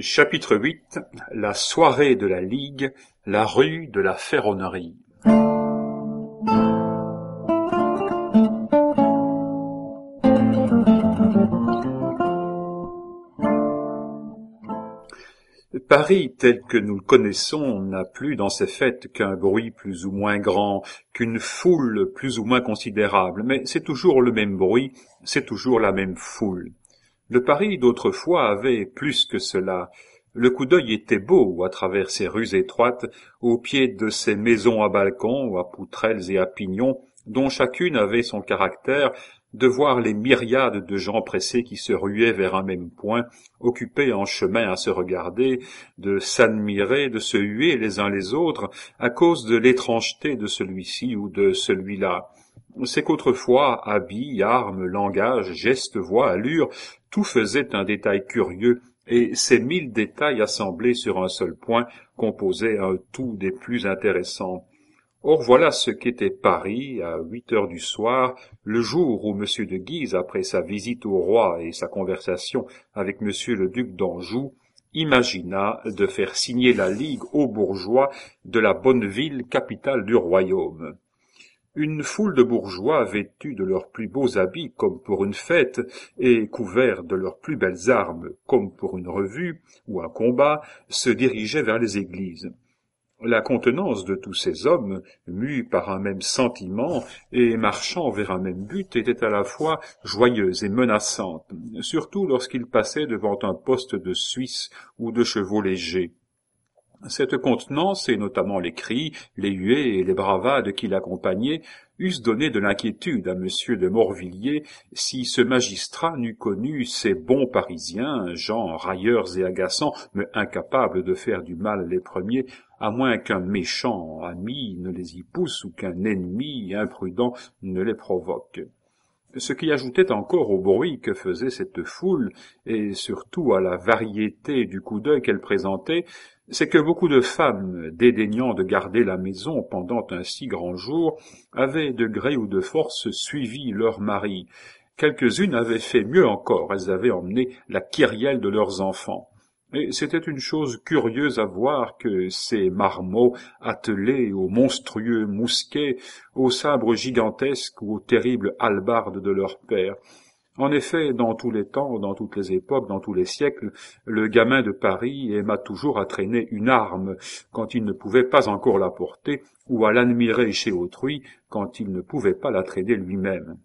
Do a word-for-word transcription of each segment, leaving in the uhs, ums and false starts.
Chapitre huit. La soirée de la Ligue, la rue de la Ferronnerie. Paris tel que nous le connaissons n'a plus dans ses fêtes qu'un bruit plus ou moins grand, qu'une foule plus ou moins considérable, mais c'est toujours le même bruit, c'est toujours la même foule. Le Paris d'autrefois avait plus que cela. Le coup d'œil était beau à travers ces rues étroites, au pied de ces maisons à balcons, à poutrelles et à pignons, dont chacune avait son caractère, de voir les myriades de gens pressés qui se ruaient vers un même point, occupés en chemin à se regarder, de s'admirer, de se huer les uns les autres, à cause de l'étrangeté de celui-ci ou de celui-là. C'est qu'autrefois, habits, armes, langage, gestes, voix, allure, tout faisait un détail curieux, et ces mille détails assemblés sur un seul point composaient un tout des plus intéressants. Or voilà ce qu'était Paris à huit heures du soir, le jour où M. de Guise, après sa visite au roi et sa conversation avec M. le duc d'Anjou, imagina de faire signer la Ligue aux bourgeois de la bonne ville capitale du royaume. Une foule de bourgeois vêtus de leurs plus beaux habits comme pour une fête et couverts de leurs plus belles armes comme pour une revue ou un combat se dirigeait vers les églises. La contenance de tous ces hommes, mus par un même sentiment et marchant vers un même but, était à la fois joyeuse et menaçante, surtout lorsqu'ils passaient devant un poste de Suisse ou de chevaux légers. Cette contenance, et notamment les cris, les huées et les bravades qui l'accompagnaient, eussent donné de l'inquiétude à M. de Morvilliers si ce magistrat n'eût connu ces bons Parisiens, gens railleurs et agaçants, mais incapables de faire du mal les premiers, à moins qu'un méchant ami ne les y pousse ou qu'un ennemi imprudent ne les provoque. Ce qui ajoutait encore au bruit que faisait cette foule, et surtout à la variété du coup d'œil qu'elle présentait, c'est que beaucoup de femmes, dédaignant de garder la maison pendant un si grand jour, avaient de gré ou de force suivi leur mari. Quelques-unes avaient fait mieux encore, elles avaient emmené la kyrielle de leurs enfants. Et c'était une chose curieuse à voir que ces marmots attelés aux monstrueux mousquets, aux sabres gigantesques ou aux terribles hallebardes de leur père. En effet, dans tous les temps, dans toutes les époques, dans tous les siècles, le gamin de Paris aima toujours à traîner une arme quand il ne pouvait pas encore la porter, ou à l'admirer chez autrui quand il ne pouvait pas la traîner lui-même.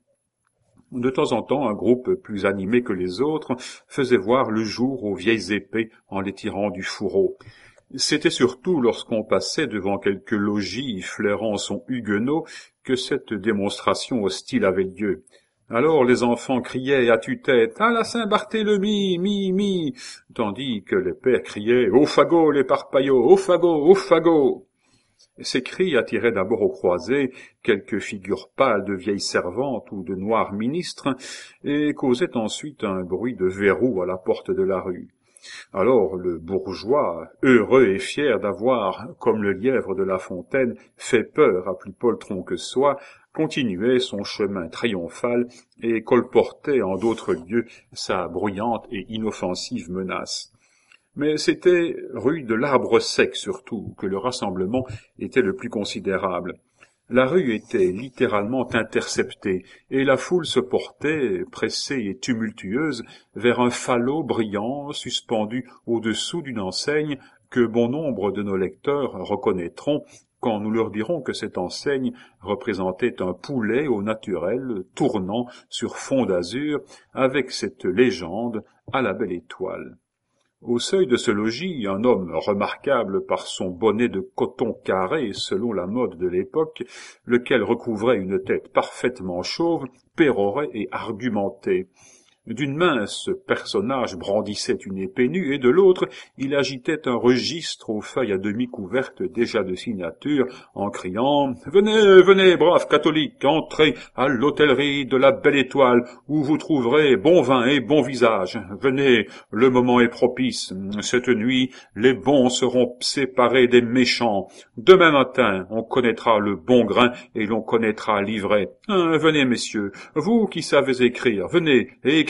De temps en temps, un groupe plus animé que les autres faisait voir le jour aux vieilles épées en les tirant du fourreau. C'était surtout lorsqu'on passait devant quelque logis flairant son huguenot que cette démonstration hostile avait lieu. Alors les enfants criaient à tue-tête « À la Saint-Barthélemy, mi, mi !» tandis que les pères criaient « Au fagot, les parpaillots, au fagot, au fagot !» Ces cris attiraient d'abord aux croisées quelques figures pâles de vieilles servantes ou de noirs ministres et causaient ensuite un bruit de verrou à la porte de la rue. Alors le bourgeois, heureux et fier d'avoir, comme le lièvre de La Fontaine, fait peur à plus poltron que soi, continuait son chemin triomphal et colportait en d'autres lieux sa bruyante et inoffensive menace. Mais c'était rue de l'Arbre Sec surtout que le rassemblement était le plus considérable. La rue était littéralement interceptée, et la foule se portait, pressée et tumultueuse, vers un falot brillant suspendu au-dessous d'une enseigne que bon nombre de nos lecteurs reconnaîtront quand nous leur dirons que cette enseigne représentait un poulet au naturel tournant sur fond d'azur avec cette légende à la belle étoile. Au seuil de ce logis, un homme remarquable par son bonnet de coton carré selon la mode de l'époque, lequel recouvrait une tête parfaitement chauve, pérorait et argumentait. D'une main, ce personnage brandissait une épée nue, et de l'autre, il agitait un registre aux feuilles à demi couvertes déjà de signatures, en criant « Venez, venez, braves catholiques, entrez à l'hôtellerie de la Belle Étoile, où vous trouverez bon vin et bon visage. Venez, le moment est propice. Cette nuit, les bons seront séparés des méchants. Demain matin, on connaîtra le bon grain et l'on connaîtra l'ivraie. Hein, venez, messieurs, vous qui savez écrire, venez et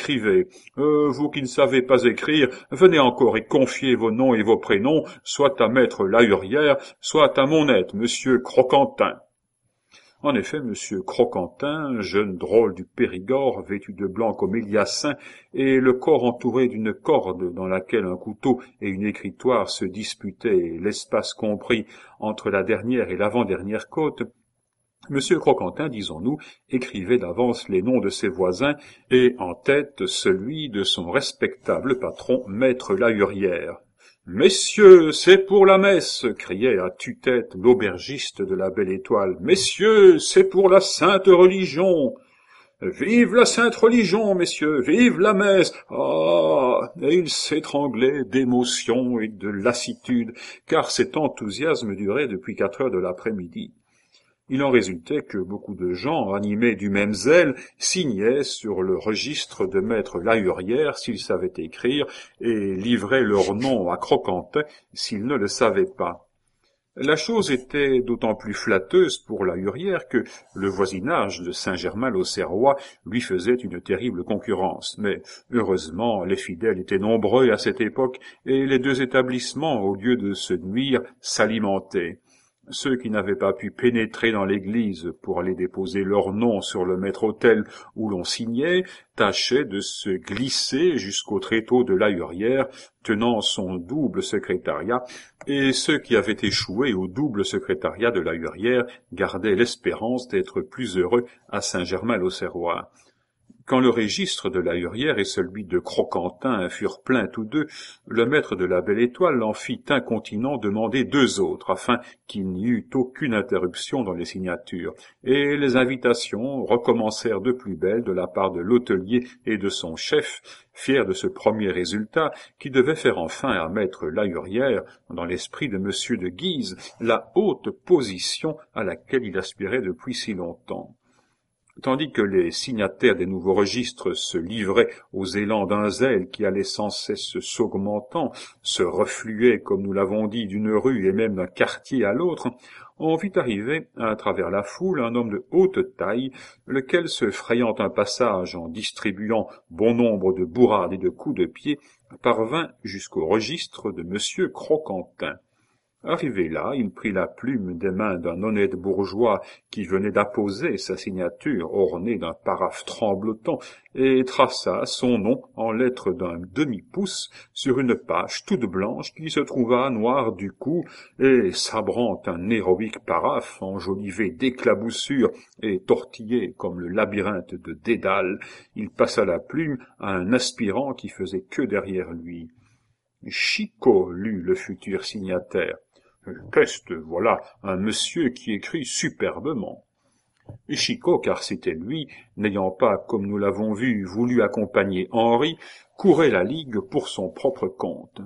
écrivez. Euh, vous qui ne savez pas écrire, venez encore et confiez vos noms et vos prénoms, soit à maître Lahurière, soit à mon aide, monsieur Croquentin. » En effet, monsieur Croquentin, jeune drôle du Périgord, vêtu de blanc comme Éliassin, et le corps entouré d'une corde dans laquelle un couteau et une écritoire se disputaient l'espace compris entre la dernière et l'avant-dernière côte, monsieur Croquentin, disons-nous, écrivait d'avance les noms de ses voisins, et en tête celui de son respectable patron, maître Lahurière. « Messieurs, c'est pour la messe !» criait à tue-tête l'aubergiste de la Belle Étoile. « Messieurs, c'est pour la sainte religion !»« Vive la sainte religion, messieurs, vive la messe !» Ah ! Et il s'étranglait d'émotion et de lassitude, car cet enthousiasme durait depuis quatre heures de l'après-midi. Il en résultait que beaucoup de gens, animés du même zèle, signaient sur le registre de maître Lahurière s'ils savaient écrire, et livraient leur nom à Croquentin s'ils ne le savaient pas. La chose était d'autant plus flatteuse pour Lahurière que le voisinage de Saint-Germain-l'Auxerrois lui faisait une terrible concurrence. Mais heureusement, les fidèles étaient nombreux à cette époque, et les deux établissements, au lieu de se nuire, s'alimentaient. Ceux qui n'avaient pas pu pénétrer dans l'église pour aller déposer leur nom sur le maître-autel où l'on signait, tâchaient de se glisser jusqu'au tréteau de Lahurière, tenant son double secrétariat, et ceux qui avaient échoué au double secrétariat de Lahurière gardaient l'espérance d'être plus heureux à Saint-Germain-l'Auxerrois. Quand le registre de Lahurière et celui de Croquentin furent pleins tous deux, le maître de la Belle Étoile en fit incontinent demander deux autres, afin qu'il n'y eût aucune interruption dans les signatures, et les invitations recommencèrent de plus belle de la part de l'hôtelier et de son chef, fiers de ce premier résultat qui devait faire enfin à maître Lahurière, dans l'esprit de monsieur de Guise, la haute position à laquelle il aspirait depuis si longtemps. Tandis que les signataires des nouveaux registres se livraient aux élans d'un zèle qui allait sans cesse s'augmentant, se refluait, comme nous l'avons dit, d'une rue et même d'un quartier à l'autre, on vit arriver, à travers la foule, un homme de haute taille, lequel, se frayant un passage en distribuant bon nombre de bourrades et de coups de pied, parvint jusqu'au registre de monsieur Croquentin. Arrivé là, il prit la plume des mains d'un honnête bourgeois qui venait d'apposer sa signature ornée d'un paraphe tremblotant et traça son nom en lettres d'un demi-pouce sur une page toute blanche qui se trouva noire du cou et, sabrant un héroïque paraphe enjolivé d'éclaboussures et tortillé comme le labyrinthe de Dédale, il passa la plume à un aspirant qui faisait queue derrière lui. « Chicot » lut le futur signataire. « Peste, voilà un monsieur qui écrit superbement. » Chicot, car c'était lui, n'ayant pas, comme nous l'avons vu, voulu accompagner Henri, courait la ligue pour son propre compte.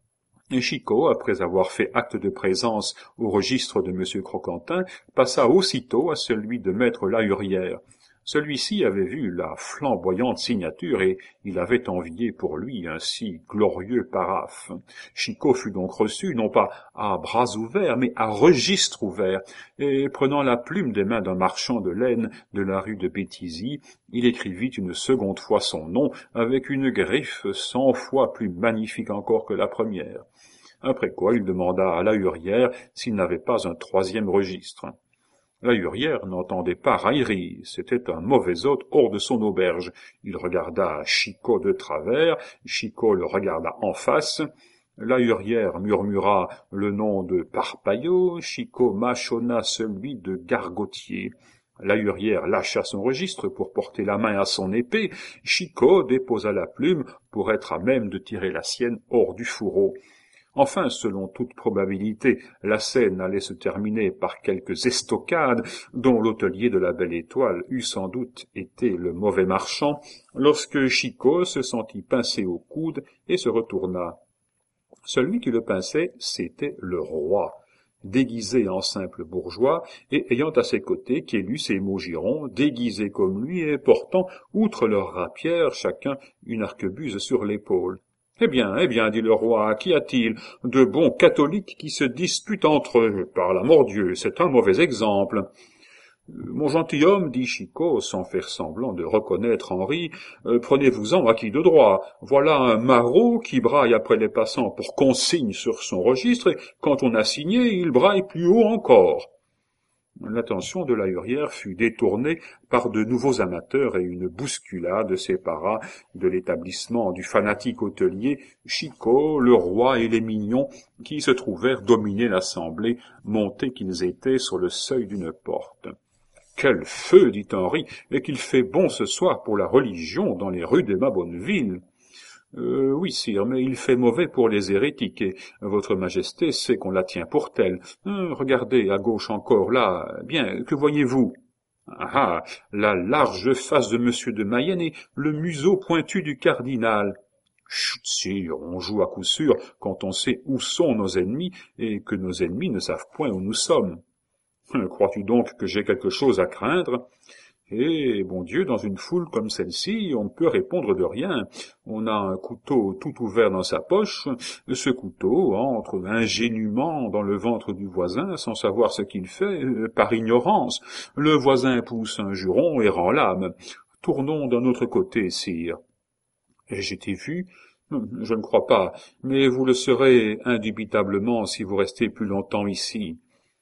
Et Chicot, après avoir fait acte de présence au registre de monsieur Croquentin, passa aussitôt à celui de maître Lahurière. Celui-ci avait vu la flamboyante signature et il avait envié pour lui un si glorieux paraphe. Chicot fut donc reçu, non pas à bras ouverts, mais à registre ouvert, et prenant la plume des mains d'un marchand de laine de la rue de Béthisy, il écrivit une seconde fois son nom avec une griffe cent fois plus magnifique encore que la première. Après quoi il demanda à Lahurière s'il n'avait pas un troisième registre. Lahurière n'entendait pas raillerie, c'était un mauvais hôte hors de son auberge. Il regarda Chicot de travers, Chicot le regarda en face. Lahurière murmura le nom de Parpaillot, Chicot mâchonna celui de Gargotier. Lahurière lâcha son registre pour porter la main à son épée, Chicot déposa la plume pour être à même de tirer la sienne hors du fourreau. Enfin, selon toute probabilité, la scène allait se terminer par quelques estocades dont l'hôtelier de la Belle Étoile eût sans doute été le mauvais marchand, lorsque Chicot se sentit pincer au coude et se retourna. Celui qui le pinçait, c'était le roi, déguisé en simple bourgeois et ayant à ses côtés Caylus et Maugiron, déguisés comme lui et portant, outre leurs rapières, chacun une arquebuse sur l'épaule. « Eh bien, eh bien, dit le roi, qu'y a-t-il? De bons catholiques qui se disputent entre eux. Par la mort Dieu, c'est un mauvais exemple. » Mon gentilhomme, dit Chicot, sans faire semblant de reconnaître Henri, euh, prenez-vous-en à qui de droit. Voilà un maraud qui braille après les passants pour qu'on signe sur son registre, et quand on a signé, il braille plus haut encore. L'attention de la hurière fut détournée par de nouveaux amateurs et une bousculade sépara de l'établissement du fanatique hôtelier Chicot, le roi et les mignons qui se trouvèrent dominer l'assemblée, montés qu'ils étaient sur le seuil d'une porte. « Quel feu, dit Henri, et qu'il fait bon ce soir pour la religion dans les rues d'Emma Bonneville. Euh, oui, sire, mais il fait mauvais pour les hérétiques, et votre majesté sait qu'on la tient pour telle. Euh, regardez, à gauche encore, là, bien, que voyez-vous? Ah, la large face de monsieur de Mayenne et le museau pointu du cardinal. Chut, sire, on joue à coup sûr quand on sait où sont nos ennemis, et que nos ennemis ne savent point où nous sommes. Crois-tu donc que j'ai quelque chose à craindre? Eh, bon Dieu, dans une foule comme celle-ci, on ne peut répondre de rien. On a un couteau tout ouvert dans sa poche. Ce couteau entre ingénument dans le ventre du voisin sans savoir ce qu'il fait, par ignorance. Le voisin pousse un juron et rend l'âme. Tournons d'un autre côté, sire. Ai-je été vu? Je ne crois pas, mais vous le serez indubitablement si vous restez plus longtemps ici.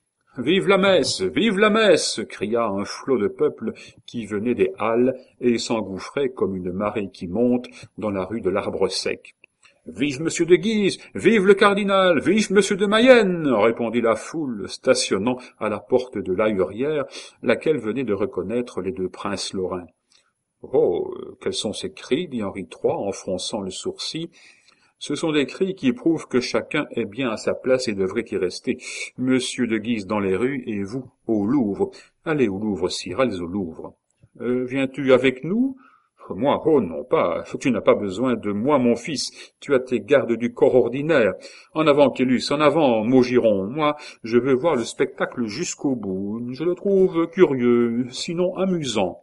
« Vive la messe! Vive la messe !» cria un flot de peuple qui venait des halles et s'engouffrait comme une marée qui monte dans la rue de l'Arbre sec. « Vive monsieur de Guise! Vive le cardinal! Vive monsieur de Mayenne !» répondit la foule, stationnant à la porte de la hurière, laquelle venait de reconnaître les deux princes lorrains. « Oh, quels sont ces cris ?» dit Henri trois en fronçant le sourcil. Ce sont des cris qui prouvent que chacun est bien à sa place et devrait y rester. Monsieur de Guise dans les rues et vous au Louvre. Allez au Louvre, sire, allez au Louvre. Euh, viens-tu avec nous? Moi, oh non pas. Tu n'as pas besoin de moi, mon fils. Tu as tes gardes du corps ordinaire. En avant, Caylus, en avant, Maugiron. Moi, je veux voir le spectacle jusqu'au bout. Je le trouve curieux, sinon amusant.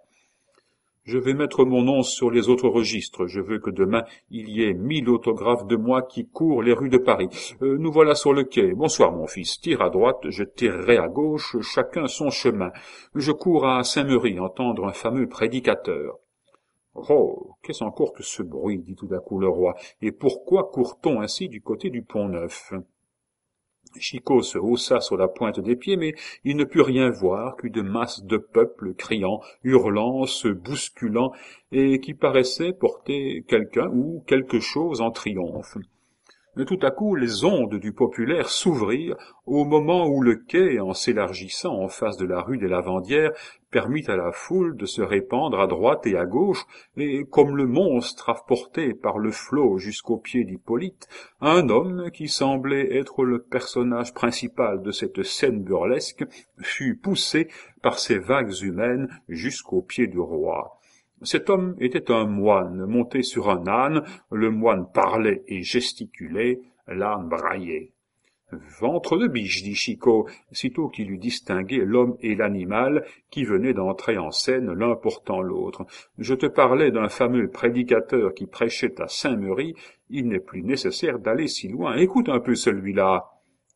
Je vais mettre mon nom sur les autres registres. Je veux que demain, il y ait mille autographes de moi qui courent les rues de Paris. Euh, nous voilà sur le quai. Bonsoir, mon fils. Tire à droite, je tirerai à gauche, chacun son chemin. Je cours à Saint-Merry entendre un fameux prédicateur. Oh, qu'est-ce encore que ce bruit, dit tout à coup le roi. Et pourquoi court-on ainsi du côté du Pont-Neuf? Chicot se haussa sur la pointe des pieds, mais il ne put rien voir qu'une masse de peuple criant, hurlant, se bousculant, et qui paraissait porter quelqu'un ou quelque chose en triomphe. Mais tout à coup, les ondes du populaire s'ouvrirent au moment où le quai, en s'élargissant en face de la rue des Lavandières, permit à la foule de se répandre à droite et à gauche, et comme le monstre apporté par le flot jusqu'au pied d'Hippolyte, un homme qui semblait être le personnage principal de cette scène burlesque fut poussé par ces vagues humaines jusqu'au pied du roi. Cet homme était un moine monté sur un âne, le moine parlait et gesticulait, l'âne braillait. « Ventre de biche, dit Chicot, sitôt qu'il eut distingué l'homme et l'animal qui venaient d'entrer en scène l'un portant l'autre. Je te parlais d'un fameux prédicateur qui prêchait à Saint-Merry, il n'est plus nécessaire d'aller si loin. Écoute un peu celui-là. »«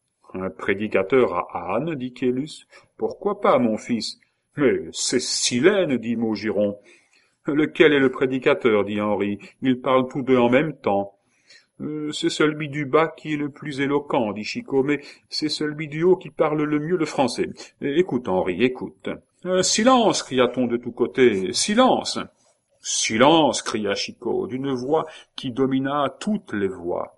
Un prédicateur à âne, dit Caylus. Pourquoi pas, mon fils? »« Mais c'est Silène, dit Maugiron. »« Lequel est le prédicateur, dit Henri. Ils parlent tous deux en même temps. Euh, c'est celui du bas qui est le plus éloquent, dit Chicot, mais c'est celui du haut qui parle le mieux le français. Écoute, Henri, écoute. Euh, silence, cria-t-on de tous côtés. Silence. Silence, cria Chicot, d'une voix qui domina toutes les voix.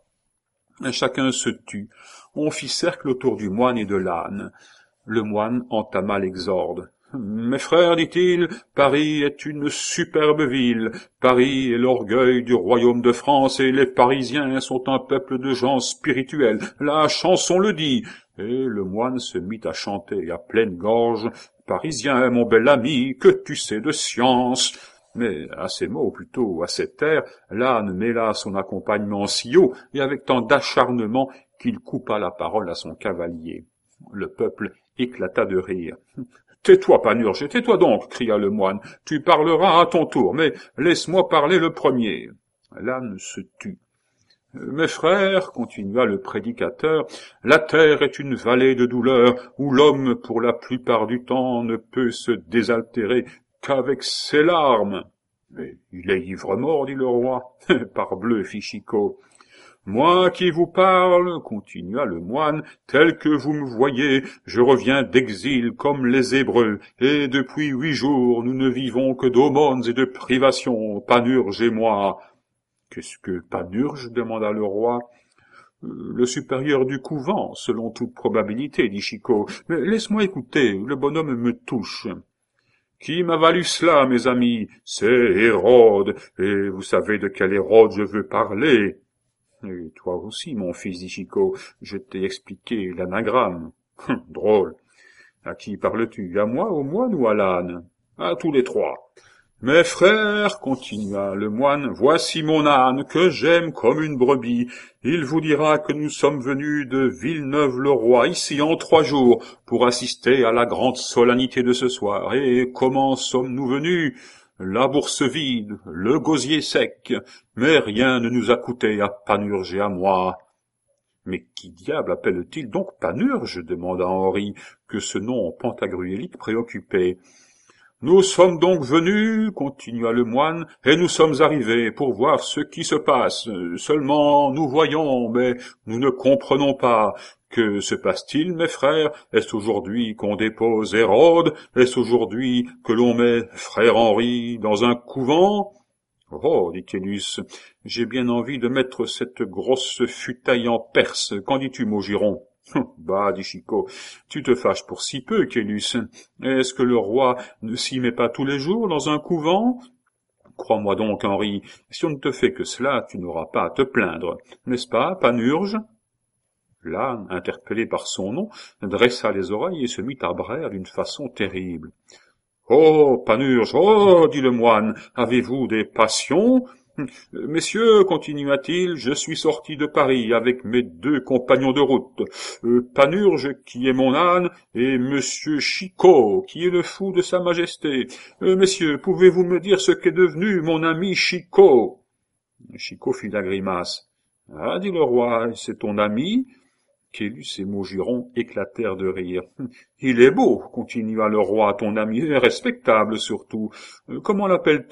Chacun se tut. On fit cercle autour du moine et de l'âne. Le moine entama l'exorde. « Mes frères, dit-il, Paris est une superbe ville. Paris est l'orgueil du royaume de France et les Parisiens sont un peuple de gens spirituels. La chanson le dit. » Et le moine se mit à chanter à pleine gorge. « Parisien, mon bel ami, que tu sais de science ?» Mais à ces mots, ou plutôt à cet air, l'âne mêla son accompagnement si haut et avec tant d'acharnement qu'il coupa la parole à son cavalier. Le peuple éclata de rire. « Tais-toi, Panurge, tais-toi donc, cria le moine. Tu parleras à ton tour, mais laisse-moi parler le premier. » L'âne se tut. « Mes frères, continua le prédicateur, la terre est une vallée de douleur où l'homme, pour la plupart du temps, ne peut se désaltérer qu'avec ses larmes. »« Mais il est ivre-mort, dit le roi. »« Parbleu, fit Chicot. »« Moi qui vous parle, continua le moine, tel que vous me voyez, je reviens d'exil comme les Hébreux, et depuis huit jours nous ne vivons que d'aumônes et de privations, Panurge et moi. » « Qu'est-ce que Panurge ? Demanda le roi. « Le supérieur du couvent, selon toute probabilité, dit Chicot. Mais laisse-moi écouter, le bonhomme me touche. »« Qui m'a valu cela, mes amis? C'est Hérode, et vous savez de quel Hérode je veux parler. »« Et toi aussi, mon fils, dit Chicot, je t'ai expliqué l'anagramme. »« Drôle. À qui parles-tu? À moi, au moine ou à l'âne? »« À tous les trois. »« Mes frères, continua le moine, voici mon âne que j'aime comme une brebis. Il vous dira que nous sommes venus de Villeneuve-le-Roi ici en trois jours pour assister à la grande solennité de ce soir. Et comment sommes-nous venus? La bourse vide, le gosier sec, mais rien ne nous a coûté à Panurge et à moi. »« Mais qui diable appelle-t-il donc Panurge ? Demanda Henri, que ce nom pantagruélique préoccupait. »« Nous sommes donc venus, continua le moine, et nous sommes arrivés pour voir ce qui se passe. Seulement nous voyons, mais nous ne comprenons pas. Que se passe-t-il, mes frères? Est-ce aujourd'hui qu'on dépose Hérode? Est-ce aujourd'hui que l'on met frère Henri dans un couvent? » « Oh, dit Caylus, j'ai bien envie de mettre cette grosse futaille en Perse. Qu'en dis-tu, Maugiron? » « Bah, dit Chicot, tu te fâches pour si peu, Caylus. Est-ce que le roi ne s'y met pas tous les jours dans un couvent? Crois-moi donc, Henri, si on ne te fait que cela, tu n'auras pas à te plaindre. N'est-ce pas, Panurge? » L'âne, interpellé par son nom, dressa les oreilles et se mit à braire d'une façon terrible. « Oh, Panurge, oh, dit le moine, avez-vous des passions? » « Messieurs, continua-t-il, je suis sorti de Paris avec mes deux compagnons de route, euh, Panurge, qui est mon âne, et monsieur Chicot, qui est le fou de sa majesté. Euh, messieurs, pouvez-vous me dire ce qu'est devenu mon ami Chicot? » Chicot fit la grimace. « Ah, dit le roi, c'est ton ami ?» Caylus et Maugiron éclatèrent de rire. « Il est beau, continua le roi, ton ami, et respectable surtout. Euh, comment l'appelle-t-on? »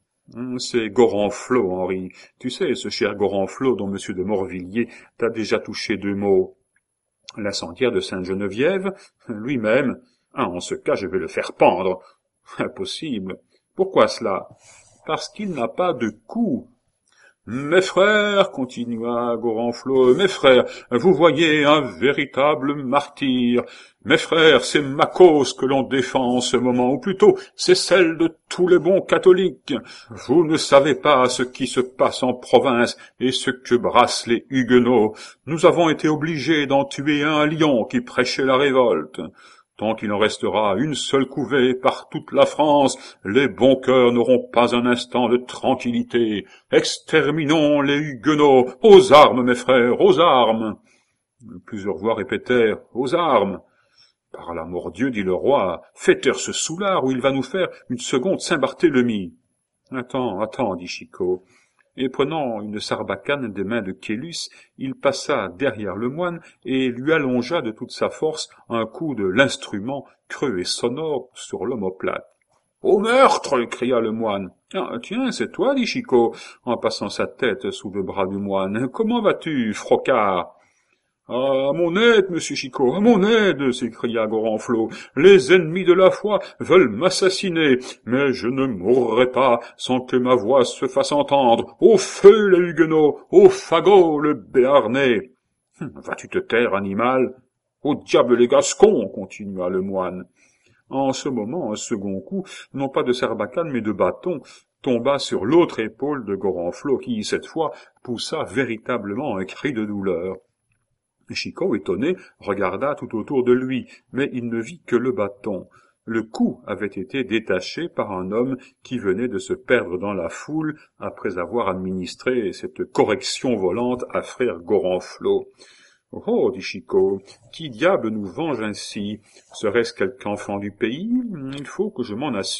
« C'est Gorenflot, Henri. Tu sais, ce cher Gorenflot dont monsieur de Morvilliers t'a déjà touché deux mots. L'incendiaire de Sainte-Geneviève, lui-même. Ah, en ce cas, je vais le faire pendre. Impossible. Pourquoi cela? Parce qu'il n'a pas de cou. » « Mes frères, continua Gorenflot, mes frères, vous voyez un véritable martyr. Mes frères, c'est ma cause que l'on défend en ce moment, ou plutôt, c'est celle de tous les bons catholiques. Vous ne savez pas ce qui se passe en province et ce que brassent les huguenots. Nous avons été obligés d'en tuer un à Lyon qui prêchait la révolte. Tant qu'il en restera une seule couvée par toute la France, les bons cœurs n'auront pas un instant de tranquillité. Exterminons les huguenots. Aux armes, mes frères, aux armes. Plusieurs voix répétèrent « Aux armes !» Par l'amour Dieu, dit le roi, fais taire ce soulard ou il va nous faire une seconde Saint-Barthélemy. Attends, attends, dit Chicot. Et prenant une sarbacane des mains de Caylus, il passa derrière le moine et lui allongea de toute sa force un coup de l'instrument creux et sonore sur l'omoplate. « Au meurtre !» cria le moine. « Ah, tiens, c'est toi, dit Chicot, en passant sa tête sous le bras du moine. « Comment vas-tu, frocard ?» « À mon aide, monsieur Chicot, à mon aide !» s'écria Gorenflot. « Les ennemis de la foi veulent m'assassiner, mais je ne mourrai pas sans que ma voix se fasse entendre. Au feu, les huguenots! Au fagot, le béarnais !»« Vas-tu te taire, animal ?»« Au diable les Gascons !» continua le moine. En ce moment, un second coup, non pas de sarbacane, mais de bâton, tomba sur l'autre épaule de Gorenflot, qui, cette fois, poussa véritablement un cri de douleur. Chicot, étonné, regarda tout autour de lui, mais il ne vit que le bâton. Le coup avait été détaché par un homme qui venait de se perdre dans la foule après avoir administré cette correction volante à frère Gorenflot. « Oh, dit Chicot, qui diable nous venge ainsi? Serait-ce quelque enfant du pays? Il faut que je m'en assure. »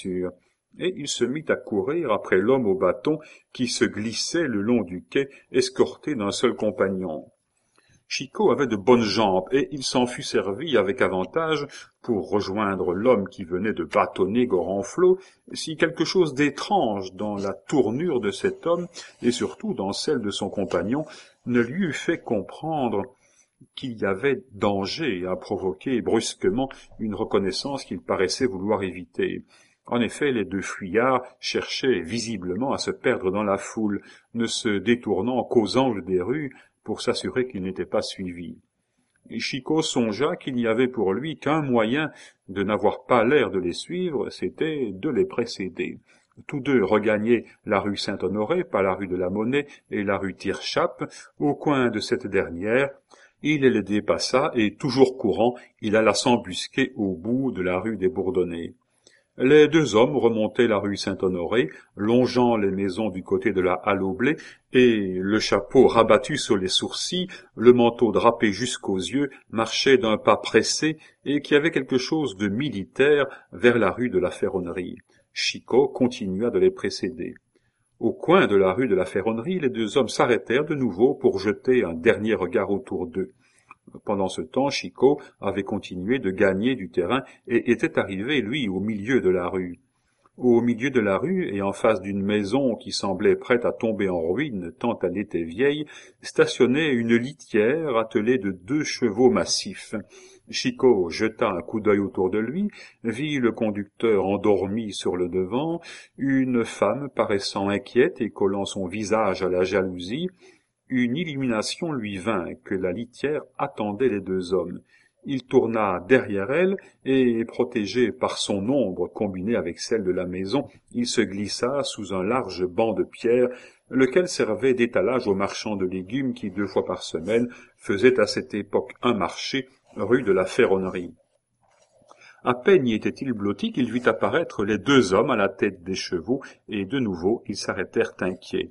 et il se mit à courir après l'homme au bâton qui se glissait le long du quai, escorté d'un seul compagnon. Chicot avait de bonnes jambes, et il s'en fut servi avec avantage pour rejoindre l'homme qui venait de bâtonner Gorenflot, si quelque chose d'étrange dans la tournure de cet homme, et surtout dans celle de son compagnon, ne lui eût fait comprendre qu'il y avait danger à provoquer brusquement une reconnaissance qu'il paraissait vouloir éviter. En effet, les deux fuyards cherchaient visiblement à se perdre dans la foule, ne se détournant qu'aux angles des rues pour s'assurer qu'ils n'étaient pas suivis. Chicot songea qu'il n'y avait pour lui qu'un moyen de n'avoir pas l'air de les suivre, c'était de les précéder. Tous deux regagnaient la rue Saint-Honoré par la rue de la Monnaie et la rue Tirechappe. Au coin de cette dernière, il les dépassa et, toujours courant, il alla s'embusquer au bout de la rue des Bourdonnais. Les deux hommes remontaient la rue Saint-Honoré, longeant les maisons du côté de la Halle au Blé, et, le chapeau rabattu sur les sourcils, le manteau drapé jusqu'aux yeux, marchaient d'un pas pressé et qui avait quelque chose de militaire vers la rue de la Ferronnerie. Chicot continua de les précéder. Au coin de la rue de la Ferronnerie, les deux hommes s'arrêtèrent de nouveau pour jeter un dernier regard autour d'eux. Pendant ce temps, Chicot avait continué de gagner du terrain et était arrivé, lui, au milieu de la rue. Au milieu de la rue, et en face d'une maison qui semblait prête à tomber en ruine tant elle était vieille, stationnait une litière attelée de deux chevaux massifs. Chicot jeta un coup d'œil autour de lui, vit le conducteur endormi sur le devant, une femme paraissant inquiète et collant son visage à la jalousie. Une illumination lui vint que la litière attendait les deux hommes. Il tourna derrière elle, et, protégé par son ombre combinée avec celle de la maison, il se glissa sous un large banc de pierre, lequel servait d'étalage aux marchands de légumes qui, deux fois par semaine, faisaient à cette époque un marché, rue de la Ferronnerie. À peine y était-il blotti qu'il vit apparaître les deux hommes à la tête des chevaux, et de nouveau ils s'arrêtèrent inquiets.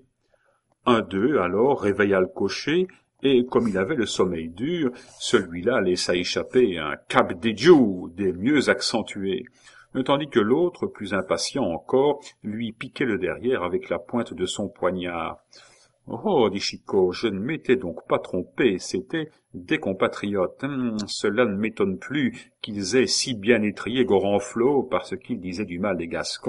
Un d'eux, alors, réveilla le cocher, et, comme il avait le sommeil dur, celui-là laissa échapper un « cap des Diou » des mieux accentués, tandis que l'autre, plus impatient encore, lui piquait le derrière avec la pointe de son poignard. « Oh, dit Chicot, je ne m'étais donc pas trompé, c'étaient des compatriotes. Hum, cela ne m'étonne plus qu'ils aient si bien étrillé Gorenflot parce qu'ils disaient du mal des Gascons. »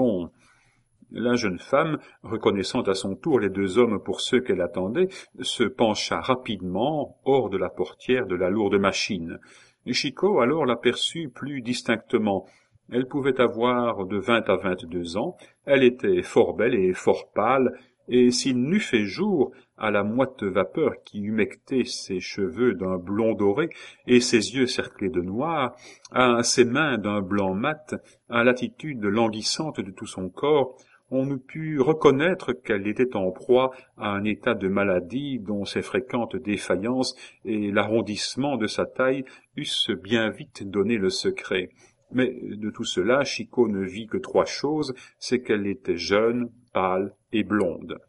La jeune femme, reconnaissant à son tour les deux hommes pour ceux qu'elle attendait, se pencha rapidement hors de la portière de la lourde machine. Chicot alors l'aperçut plus distinctement. Elle pouvait avoir de vingt à vingt-deux ans, elle était fort belle et fort pâle, et s'il n'eût fait jour à la moite vapeur qui humectait ses cheveux d'un blond doré et ses yeux cerclés de noir, à ses mains d'un blanc mat, à l'attitude languissante de tout son corps, on eût pu reconnaître qu'elle était en proie à un état de maladie dont ses fréquentes défaillances et l'arrondissement de sa taille eussent bien vite donné le secret. Mais de tout cela, Chicot ne vit que trois choses, c'est qu'elle était jeune, pâle et blonde.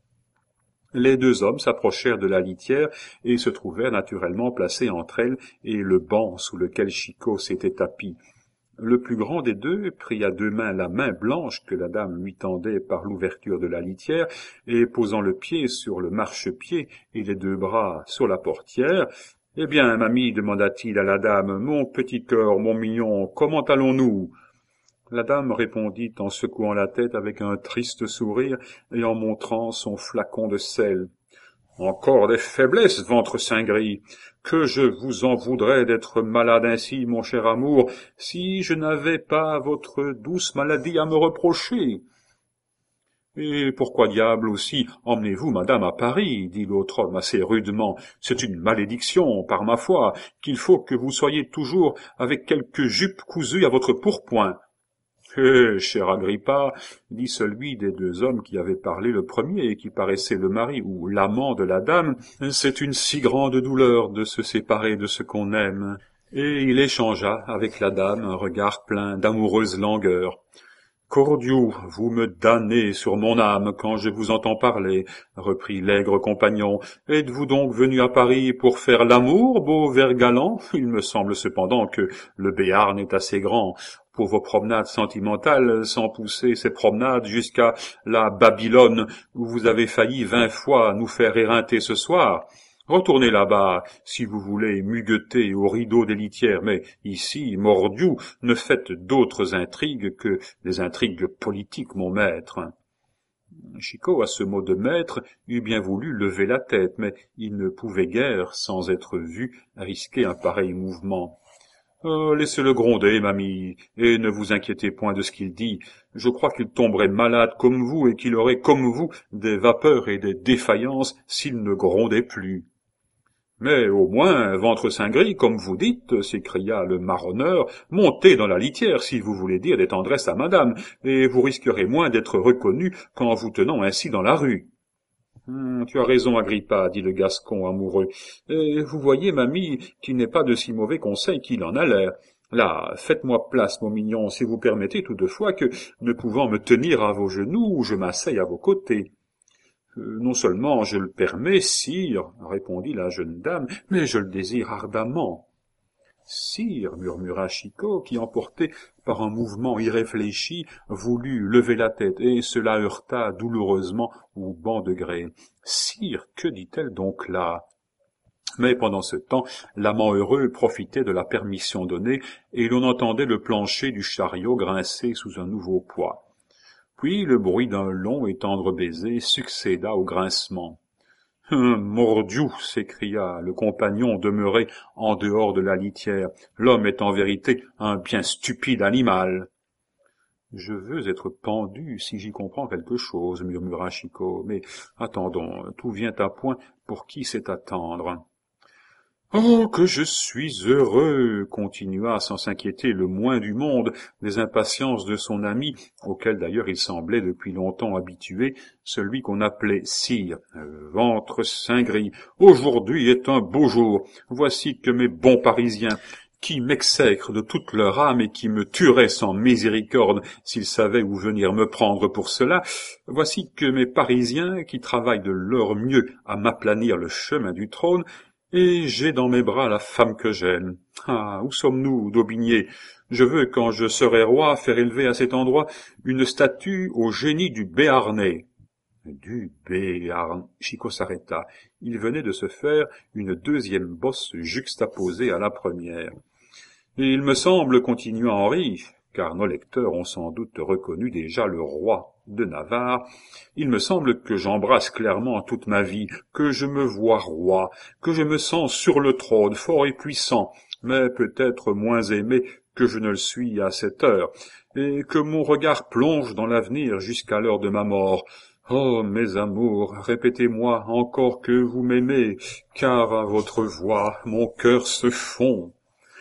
Les deux hommes s'approchèrent de la litière et se trouvèrent naturellement placés entre elle et le banc sous lequel Chicot s'était tapi. Le plus grand des deux prit à deux mains la main blanche que la dame lui tendait par l'ouverture de la litière, et posant le pied sur le marchepied et les deux bras sur la portière, « Eh bien, mamie, demanda-t-il à la dame, mon petit cœur, mon mignon, comment allons-nous » La dame répondit en secouant la tête avec un triste sourire et en montrant son flacon de sel. « Encore des faiblesses, ventre saint-gris. Que je vous en voudrais d'être malade ainsi, mon cher amour, si je n'avais pas votre douce maladie à me reprocher. »« Et pourquoi diable aussi emmenez-vous madame à Paris ?» dit l'autre homme assez rudement. « C'est une malédiction, par ma foi, qu'il faut que vous soyez toujours avec quelque jupe cousue à votre pourpoint. » « Eh, cher Agrippa, dit celui des deux hommes qui avait parlé le premier et qui paraissait le mari ou l'amant de la dame, c'est une si grande douleur de se séparer de ce qu'on aime. » Et il échangea avec la dame un regard plein d'amoureuse langueur. « Cordiou, vous me damnez sur mon âme quand je vous entends parler, reprit l'aigre compagnon. Êtes-vous donc venu à Paris pour faire l'amour, beau ver galant? Il me semble cependant que le Béarn est assez grand pour vos promenades sentimentales, sans pousser ces promenades jusqu'à la Babylone, où vous avez failli vingt fois nous faire éreinter ce soir. Retournez là-bas, si vous voulez mugueter au rideau des litières, mais ici, mordiou, ne faites d'autres intrigues que des intrigues politiques, mon maître. » Chicot, à ce mot de maître, eût bien voulu lever la tête, mais il ne pouvait guère, sans être vu, risquer un pareil mouvement. Euh, laissez-le gronder, mamie, et ne vous inquiétez point de ce qu'il dit. Je crois qu'il tomberait malade comme vous et qu'il aurait, comme vous, des vapeurs et des défaillances s'il ne grondait plus. Mais au moins, ventre saint gris, comme vous dites, s'écria le marronneur, montez dans la litière si vous voulez dire des tendresses à madame, et vous risquerez moins d'être reconnu qu'en vous tenant ainsi dans la rue. Hum, tu as raison, Agrippa, dit le Gascon amoureux. Et vous voyez, mamie, qu'il n'est pas de si mauvais conseil qu'il en a l'air. Là, faites-moi place, mon mignon, si vous permettez toutefois que, ne pouvant me tenir à vos genoux, je m'asseye à vos côtés. Euh, non seulement je le permets, sire, répondit la jeune dame, mais je le désire ardemment. Sire, murmura Chicot, qui, emporté par un mouvement irréfléchi, voulut lever la tête, et cela heurta douloureusement au banc de grès. Sire, que dit-elle donc là? Mais pendant ce temps, l'amant heureux profitait de la permission donnée, et l'on entendait le plancher du chariot grincer sous un nouveau poids. Puis le bruit d'un long et tendre baiser succéda au grincement. « Hum, mordiou !» s'écria le compagnon demeuré en dehors de la litière. « L'homme est en vérité un bien stupide animal. »« Je veux être pendu si j'y comprends quelque chose, » murmura Chicot. « Mais attendons, tout vient à point pour qui sait attendre. » « Oh, que je suis heureux !» continua sans s'inquiéter le moins du monde des impatiences de son ami, auquel d'ailleurs il semblait depuis longtemps habitué, celui qu'on appelait sire. « Ventre saint gris, aujourd'hui est un beau jour. Voici que mes bons Parisiens, qui m'exècrent de toute leur âme et qui me tueraient sans miséricorde s'ils savaient où venir me prendre pour cela, voici que mes Parisiens, qui travaillent de leur mieux à m'aplanir le chemin du trône, et j'ai dans mes bras la femme que j'aime. Ah, où sommes-nous, d'Aubigné? Je veux, quand je serai roi, faire élever à cet endroit une statue au génie du Béarnais. Du Béarn... Chicot s'arrêta. Il venait de se faire une deuxième bosse juxtaposée à la première. Il me semble, continua Henri, car nos lecteurs ont sans doute reconnu déjà le roi de Navarre, il me semble que j'embrasse clairement toute ma vie, que je me vois roi, que je me sens sur le trône, fort et puissant, mais peut-être moins aimé que je ne le suis à cette heure, et que mon regard plonge dans l'avenir jusqu'à l'heure de ma mort. Oh, mes amours, répétez-moi encore que vous m'aimez, car à votre voix mon cœur se fond.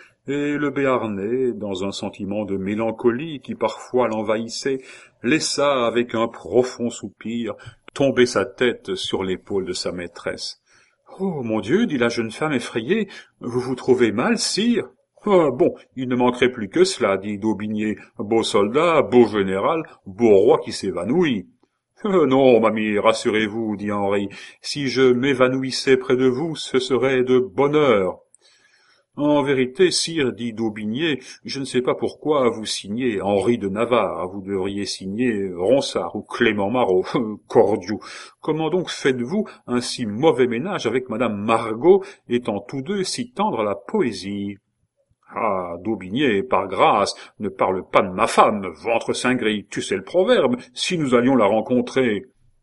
Et le Béarnais, dans un sentiment de mélancolie qui parfois l'envahissait, laissa avec un profond soupir tomber sa tête sur l'épaule de sa maîtresse. « Oh, mon Dieu, dit la jeune femme effrayée, vous vous trouvez mal, sire ?»« Ah, bon, il ne manquerait plus que cela, dit d'Aubigné, beau soldat, beau général, beau roi qui s'évanouit. »« Euh, non, mamie, rassurez-vous, dit Henri, si je m'évanouissais près de vous, ce serait de bonheur. » « En vérité, sire, dit d'Aubigné, je ne sais pas pourquoi vous signez Henri de Navarre, vous devriez signer Ronsard ou Clément Marot, cordiou. Comment donc faites-vous un si mauvais ménage avec madame Margot, étant tous deux si tendres à la poésie? » « Ah, d'Aubigné, par grâce, ne parle pas de ma femme, ventre saint gris, tu sais le proverbe, si nous allions la rencontrer. »«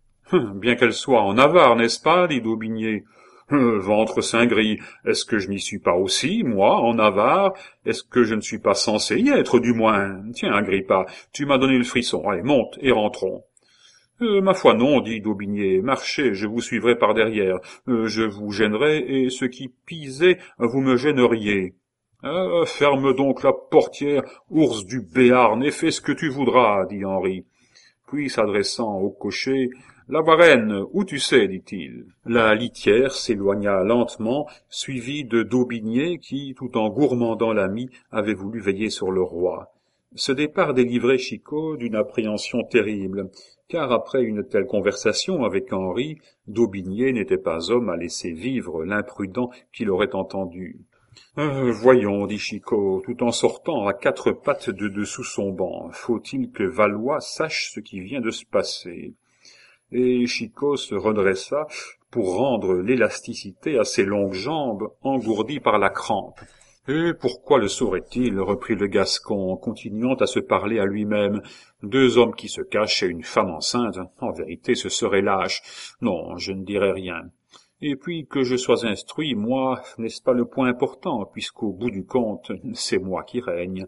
Bien qu'elle soit en Navarre, n'est-ce pas, dit d'Aubigné. » Euh, ventre saint gris, est-ce que je n'y suis pas aussi, moi, en Navarre? Est-ce que je ne suis pas censé y être, du moins? Tiens, Agrippa, tu m'as donné le frisson. Allez, monte et rentrons. Euh, ma foi non, dit d'Aubigné. Marchez, je vous suivrai par derrière. Euh, je vous gênerai, et ce qui pisait, vous me gêneriez. Euh, ferme donc la portière, ours du Béarn, et fais ce que tu voudras, dit Henri. Puis, s'adressant au cocher, « La Varenne, où tu sais, dit-il. » La litière s'éloigna lentement, suivie de d'Aubigné qui, tout en gourmandant l'ami, avait voulu veiller sur le roi. Ce départ délivrait Chicot d'une appréhension terrible, car après une telle conversation avec Henri, d'Aubigné n'était pas homme à laisser vivre l'imprudent qu'il aurait entendu. Euh, voyons, dit Chicot, tout en sortant à quatre pattes de dessous son banc. Faut-il que Valois sache ce qui vient de se passer? Et Chicot se redressa pour rendre l'élasticité à ses longues jambes engourdies par la crampe. Et pourquoi le saurait-il, reprit le Gascon, en continuant à se parler à lui-même. Deux hommes qui se cachent et une femme enceinte, en vérité ce serait lâche. Non, je ne dirai rien. Et puis que je sois instruit, moi, n'est-ce pas le point important, puisqu'au bout du compte, c'est moi qui règne.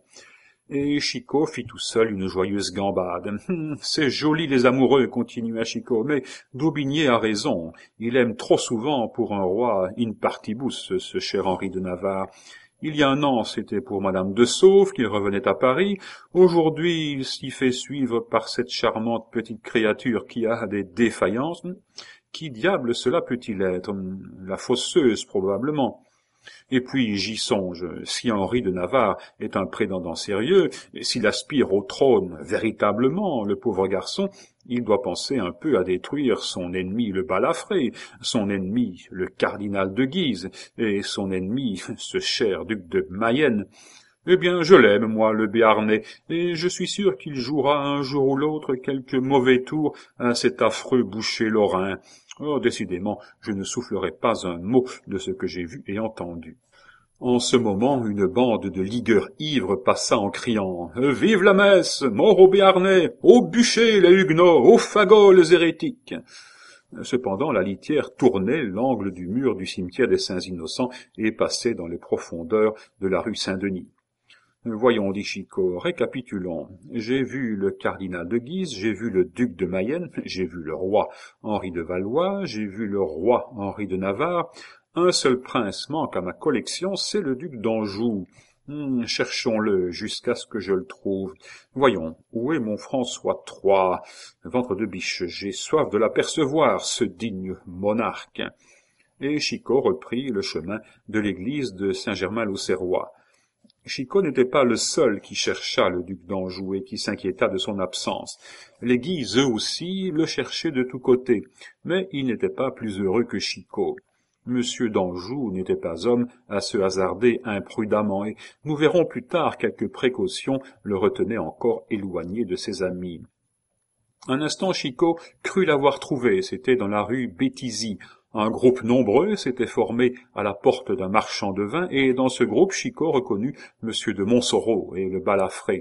Et Chicot fit tout seul une joyeuse gambade. Hum, c'est joli les amoureux, continua Chicot, mais d'Aubigné a raison. Il aime trop souvent pour un roi in partibus, ce cher Henri de Navarre. Il y a un an, c'était pour madame de Sauve qu'il revenait à Paris. Aujourd'hui, il s'y fait suivre par cette charmante petite créature qui a des défaillances. Qui diable cela peut-il être? La fosseuse, probablement. Et puis j'y songe, si Henri de Navarre est un prétendant sérieux, s'il aspire au trône véritablement, le pauvre garçon, il doit penser un peu à détruire son ennemi le Balafré, son ennemi le cardinal de Guise, et son ennemi ce cher duc de Mayenne. Eh bien, je l'aime, moi, le Béarnais, et je suis sûr qu'il jouera un jour ou l'autre quelque mauvais tour à cet affreux boucher lorrain. Oh, décidément, je ne soufflerai pas un mot de ce que j'ai vu et entendu. En ce moment, une bande de ligueurs ivres passa en criant « Vive la messe! Mort aux Béarnais! Au bûcher, les huguenots! Aux fagots, les hérétiques !» Cependant, la litière tournait l'angle du mur du cimetière des Saints-Innocents et passait dans les profondeurs de la rue Saint-Denis. Voyons, dit Chicot, récapitulons. J'ai vu le cardinal de Guise, j'ai vu le duc de Mayenne, j'ai vu le roi Henri de Valois, j'ai vu le roi Henri de Navarre. Un seul prince manque à ma collection, c'est le duc d'Anjou. Hum, cherchons-le jusqu'à ce que je le trouve. Voyons, où est mon François trois? Ventre de biche, j'ai soif de l'apercevoir, ce digne monarque. Et Chicot reprit le chemin de l'église de Saint-Germain-l'Auxerrois. Chicot n'était pas le seul qui chercha le duc d'Anjou et qui s'inquiéta de son absence. Les Guises, eux aussi, le cherchaient de tous côtés, mais ils n'étaient pas plus heureux que Chicot. Monsieur d'Anjou n'était pas homme à se hasarder imprudemment, et nous verrons plus tard quelques précautions le retenaient encore éloigné de ses amis. Un instant, Chicot crut l'avoir trouvé, c'était dans la rue Béthisy. Un groupe nombreux s'était formé à la porte d'un marchand de vin, et dans ce groupe, Chicot reconnut Monsieur de Montsoreau et le Balafré.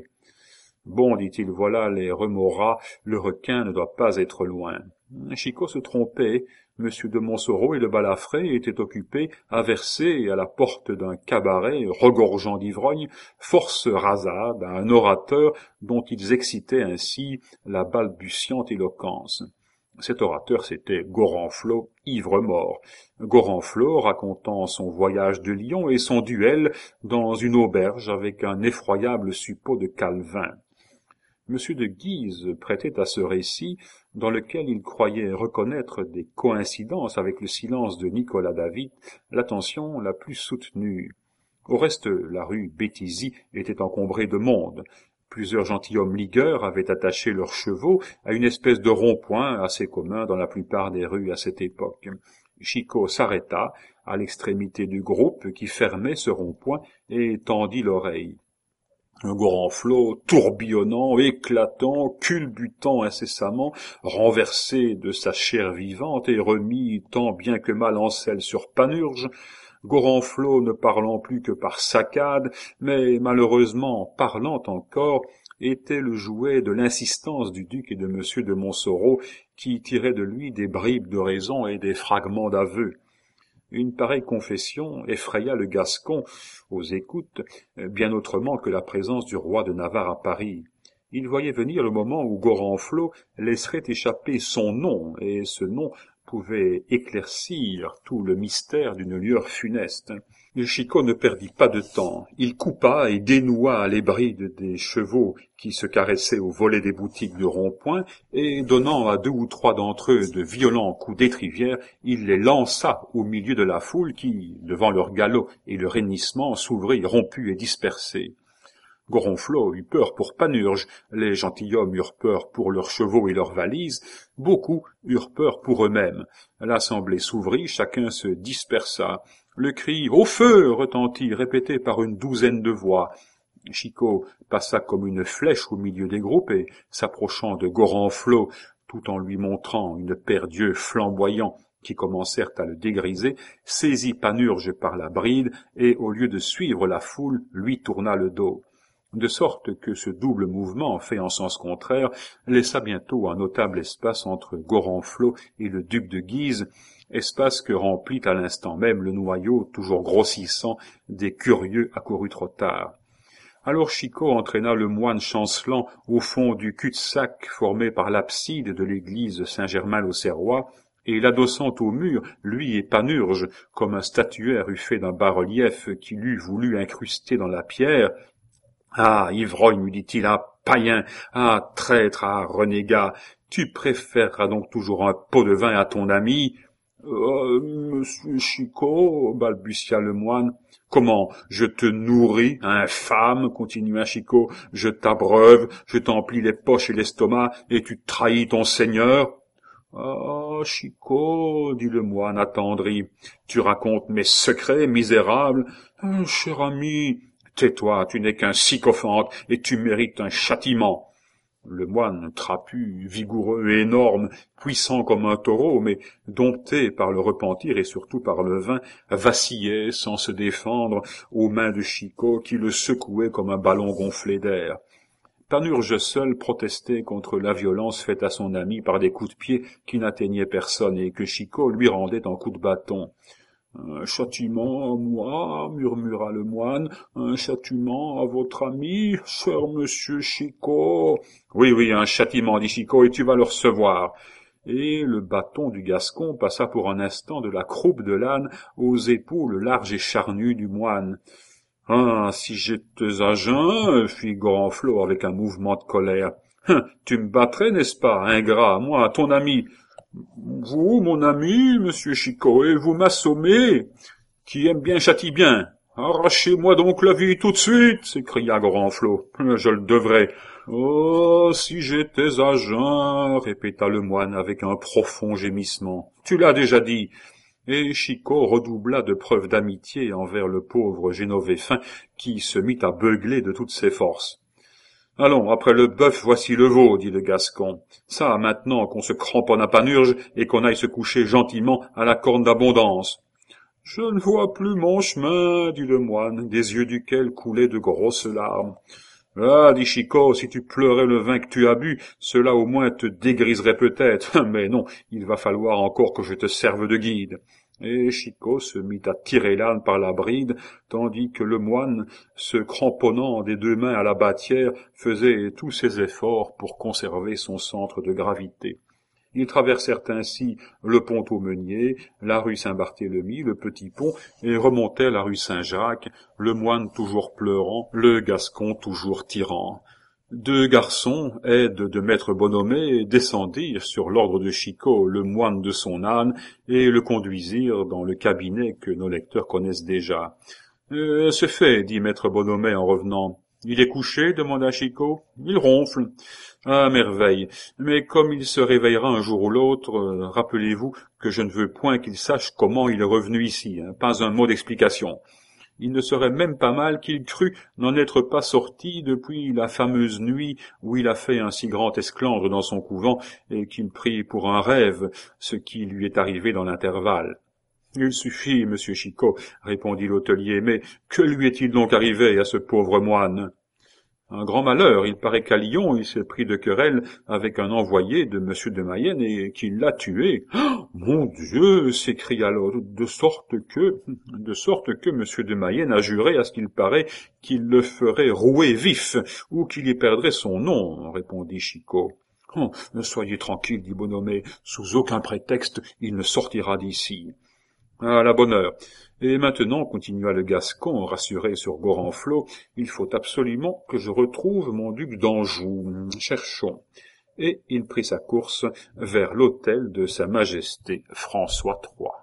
« Bon, dit-il, voilà les remords, le requin ne doit pas être loin. » Chicot se trompait. Monsieur de Montsoreau et le Balafré étaient occupés à verser à la porte d'un cabaret regorgeant d'ivrogne force rasade à un orateur dont ils excitaient ainsi la balbutiante éloquence. Cet orateur, c'était Gorenflot, ivre-mort. Gorenflot racontant son voyage de Lyon et son duel dans une auberge avec un effroyable suppôt de Calvin. Monsieur de Guise prêtait à ce récit, dans lequel il croyait reconnaître des coïncidences avec le silence de Nicolas David, l'attention la plus soutenue. Au reste, la rue Béthisy était encombrée de monde. Plusieurs gentilshommes ligueurs avaient attaché leurs chevaux à une espèce de rond-point assez commun dans la plupart des rues à cette époque. Chicot s'arrêta à l'extrémité du groupe qui fermait ce rond-point et tendit l'oreille. Un Gorenflot, tourbillonnant, éclatant, culbutant incessamment, renversé de sa chair vivante et remis tant bien que mal en selle sur Panurge, Gorenflot ne parlant plus que par saccades, mais malheureusement parlant encore, était le jouet de l'insistance du duc et de monsieur de Montsoreau, qui tiraient de lui des bribes de raison et des fragments d'aveu. Une pareille confession effraya le Gascon aux écoutes, bien autrement que la présence du roi de Navarre à Paris. Il voyait venir le moment où Gorenflot laisserait échapper son nom, et ce nom pouvait éclaircir tout le mystère d'une lueur funeste. Chicot ne perdit pas de temps. Il coupa et dénoua les brides des chevaux qui se caressaient au volet des boutiques de rond-point, et donnant à deux ou trois d'entre eux de violents coups d'étrivière, il les lança au milieu de la foule qui, devant leur galop et leur hennissement, s'ouvrit rompu et dispersé. Gorenflot eut peur pour Panurge, les gentilshommes eurent peur pour leurs chevaux et leurs valises, beaucoup eurent peur pour eux-mêmes. L'assemblée s'ouvrit, chacun se dispersa. Le cri « Au feu !» retentit, répété par une douzaine de voix. Chicot passa comme une flèche au milieu des groupes et, s'approchant de Gorenflot, tout en lui montrant une paire d'yeux flamboyants qui commencèrent à le dégriser, saisit Panurge par la bride et, au lieu de suivre la foule, lui tourna le dos. De sorte que ce double mouvement, fait en sens contraire, laissa bientôt un notable espace entre Gorenflot et le duc de Guise, espace que remplit à l'instant même le noyau, toujours grossissant, des curieux accourus trop tard. Alors Chicot entraîna le moine chancelant au fond du cul-de-sac formé par l'abside de l'église Saint-Germain-l'Auxerrois, et l'adossant au mur, lui et Panurge, comme un statuaire eût fait d'un bas-relief qu'il eût voulu incruster dans la pierre. « Ah, ivrogne, lui dit-il, ah, païen, ah, traître, ah, renégat, tu préféreras donc toujours un pot de vin à ton ami ?»« Euh, monsieur Chicot, balbutia le moine. »« Comment, je te nourris, infâme, continua Chicot, je t'abreuve, je t'emplis les poches et l'estomac, et tu trahis ton seigneur ?» « Ah, Chicot, dit le moine attendri, tu racontes mes secrets, misérable. Ah, cher ami, tais-toi, tu n'es qu'un sycophante, et tu mérites un châtiment. » Le moine, trapu, vigoureux et énorme, puissant comme un taureau, mais dompté par le repentir et surtout par le vin, vacillait sans se défendre aux mains de Chicot qui le secouait comme un ballon gonflé d'air. Panurge seul protestait contre la violence faite à son ami par des coups de pied qui n'atteignaient personne et que Chicot lui rendait en coups de bâton. « Un châtiment à moi, murmura le moine, un châtiment à votre ami, cher monsieur Chicot. »« Oui, oui, un châtiment, dit Chicot, et tu vas le recevoir. » Et le bâton du Gascon passa pour un instant de la croupe de l'âne aux épaules larges et charnues du moine. « Ah, si j'étais à jeun, fit Gorenflot avec un mouvement de colère. Hein, tu me battrais, n'est-ce pas, ingrat, moi, ton ami. Vous, mon ami, monsieur Chicot, et vous m'assommez. Qui aime bien châtie bien. Arrachez-moi donc la vie tout de suite, s'écria Gorenflot. Je le devrais. Oh, si j'étais à jeun, répéta le moine avec un profond gémissement. Tu l'as déjà dit. Et Chicot redoubla de preuves d'amitié envers le pauvre Génovéfin qui se mit à beugler de toutes ses forces. « Allons, après le bœuf, voici le veau, dit le Gascon. Ça, maintenant qu'on se cramponne à Panurge et qu'on aille se coucher gentiment à la corne d'abondance. »« Je ne vois plus mon chemin, dit le moine, des yeux duquel coulaient de grosses larmes. »« Ah, dit Chicot, si tu pleurais le vin que tu as bu, cela au moins te dégriserait peut-être. Mais non, il va falloir encore que je te serve de guide. » Et Chicot se mit à tirer l'âne par la bride, tandis que le moine, se cramponnant des deux mains à la bâtière, faisait tous ses efforts pour conserver son centre de gravité. Ils traversèrent ainsi le pont aux Meuniers, la rue Saint-Barthélemy, le petit pont, et remontèrent la rue Saint-Jacques, le moine toujours pleurant, le Gascon toujours tirant. Deux garçons, aides de maître Bonhomet, descendirent sur l'ordre de Chicot le moine de son âne et le conduisirent dans le cabinet que nos lecteurs connaissent déjà. Euh, « C'est fait, dit maître Bonhomet en revenant. »« Il est couché ?» demanda Chicot. « Il ronfle. »« Ah, merveille. Mais comme il se réveillera un jour ou l'autre, euh, rappelez-vous que je ne veux point qu'il sache comment il est revenu ici, hein, pas un mot d'explication. » Il ne serait même pas mal qu'il crût n'en être pas sorti depuis la fameuse nuit où il a fait un si grand esclandre dans son couvent et qu'il prit pour un rêve ce qui lui est arrivé dans l'intervalle. « Il suffit, monsieur Chicot, répondit l'hôtelier, mais que lui est-il donc arrivé à ce pauvre moine ? » Un grand malheur, il paraît qu'à Lyon, il s'est pris de querelle avec un envoyé de monsieur de Mayenne et qu'il l'a tué. Oh, mon Dieu, s'écria l'autre, de sorte que, de sorte que monsieur de Mayenne a juré à ce qu'il paraît qu'il le ferait rouer vif ou qu'il y perdrait son nom, répondit Chicot. Oh, soyez tranquille, dit Bonhomet, sous aucun prétexte il ne sortira d'ici. À la bonne heure. Et maintenant, continua le Gascon, rassuré sur Gorenflot, il faut absolument que je retrouve mon duc d'Anjou. Cherchons. Et il prit sa course vers l'hôtel de sa majesté François trois.